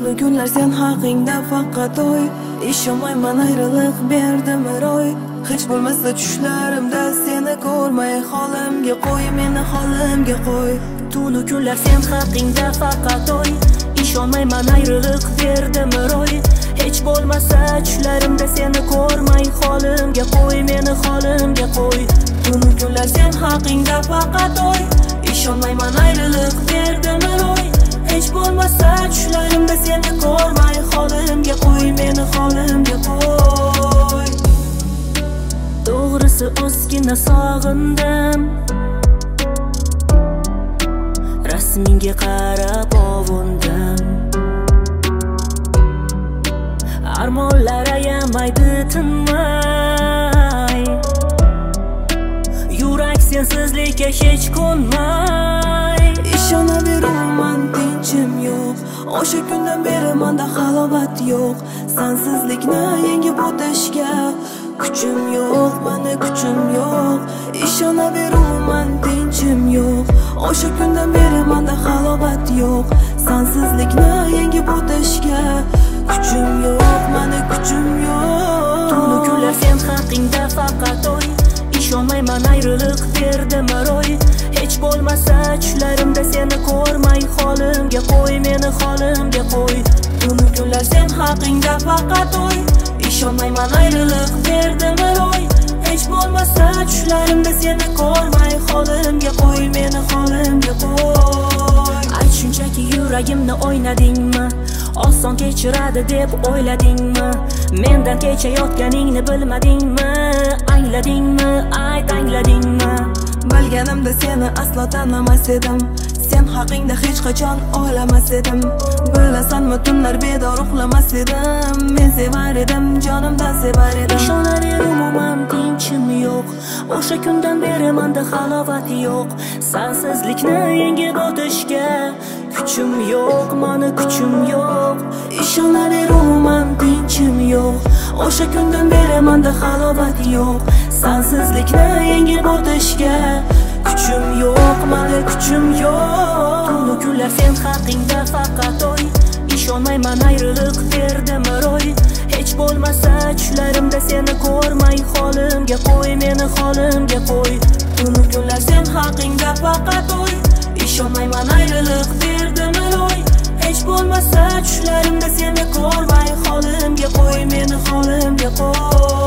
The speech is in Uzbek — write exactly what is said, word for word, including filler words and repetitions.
Tunu kunlar sen haqingda faqat o'y, ishonmayman ayriliq berdimi ro'y. Hech bo'lmasa tushlarimda seni ko'rmay holimga qo'y, meni holimga qo'y. Tunu kunlar sen haqingda faqat o'y, ishonmayman ayriliq berdimi ro'y. Hech bo'lmasa tushlarimda seni ko'rmay holimga qo'y, meni holimga qo'y. Tunu kunlar sen haqingda faqat o'y, ishonmayman ayriliq berdimi ro'y. Hech bo'lmasa tushlarimda seni ko'rmay holimga qo'y, meni holimga qo'y. To'g'risi ozgina sog'indim, rasmingga qarab ovundim. Armonlar ayamaydi tinmay, yurak sensizlikka hech ko'nmay. Ishonaverman tinchim yo'q, o'sha kundan beri menda halovat yo'q. Sensizlikni yengib o'tishga kuchim yo'q, meni kuchim yo'q. Ishonaverman tinchim yo'q, o'sha kundan beri menda halovat yo'q. Sensizlikni yengib o'tishga kuchim yo'q, meni kuchim yo'q. Tunu kunlar sen haqingda faqat o'y, ishonmayman ayriliq berdimi ro'y. Hech bo'lmasa tushlarimda seni ko'rmay holimga qo'y, meni holimga qo'y. Tunu kunlar sen haqingda faqat o'y, ishonmayman ayriliq berdimi ro'y. Hech bo'lmasa tushlarimda seni ko'rmay holimga qo'y, meni holimga qo'y. Ayt shunchaki yuragimni o'ynadingmi, oson kechiradi deb o'yladingmi? Mendan kechayotganingni bilmadingmi? Angladingmi? Ayt angladingmi? Bilganimda seni aslo tanimas edim, sen haqingda hech qachon o'ylamas edim. Bilasanmi tunlar bedor uxlamas edim, men sevar edim, jonimdan sevar edim. Ishonaver umuman tinchim yo'q, o'sha kundan beri menda halovat yo'q. Sensizlikni yengib o'tishga kuchim yo'q, meni kuchim yo'q. Ishonaver umuman tinchim yo'q, o'sha kundan beri menda halovat yo'q. Sensizlikni yengib o'tishga kuchim yo'q, meni kuchim yo'q. Tunu kunlar sen haqingda faqat o'y, ishonmayman ayriliq berdimi ro'y. Hech bo'lmasa tushlarimda seni ko'rmay holimga qo'y, meni holimga qo'y. Tunu kunlar sen haqingda faqat o'y, ishonmayman ayriliq berdimi ro'y. Hech bo'lmasa tushlarimda seni ko'rmay holimga qo'y, meni holimga qo'y.